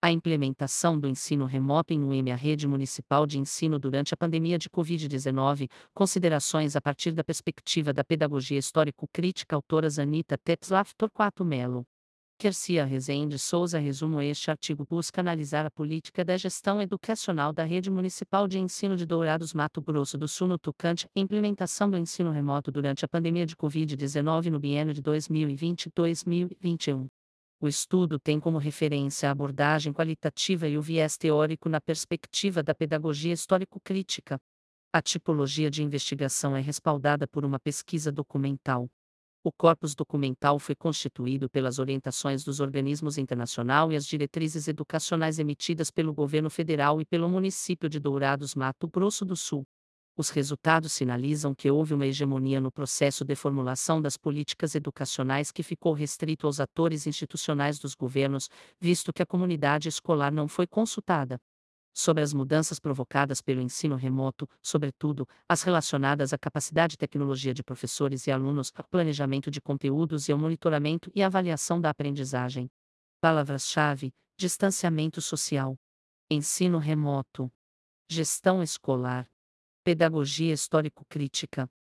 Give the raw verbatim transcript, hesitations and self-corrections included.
A implementação do ensino remoto em U E M, a rede municipal de ensino durante a pandemia de covid dezenove, considerações a partir da perspectiva da pedagogia histórico-crítica, autoras Anita Tetzlaff Torquato Melo. Quercia Rezende Souza. Resumo: este artigo busca analisar a política da gestão educacional da rede municipal de ensino de Dourados, Mato Grosso do Sul, no tocante à implementação do ensino remoto durante a pandemia de covid dezenove no biênio de dois mil e vinte a dois mil e vinte e um. O estudo tem como referência a abordagem qualitativa e o viés teórico na perspectiva da pedagogia histórico-crítica. A tipologia de investigação é respaldada por uma pesquisa documental. O corpus documental foi constituído pelas orientações dos organismos internacionais e as diretrizes educacionais emitidas pelo governo federal e pelo município de Dourados, Mato Grosso do Sul. Os resultados sinalizam que houve uma hegemonia no processo de formulação das políticas educacionais que ficou restrito aos atores institucionais dos governos, visto que a comunidade escolar não foi consultada. Sobre as mudanças provocadas pelo ensino remoto, sobretudo, as relacionadas à capacidade e tecnologia de professores e alunos, ao planejamento de conteúdos e ao monitoramento e avaliação da aprendizagem. Palavras-chave: distanciamento social, ensino remoto, gestão escolar, pedagogia histórico-crítica.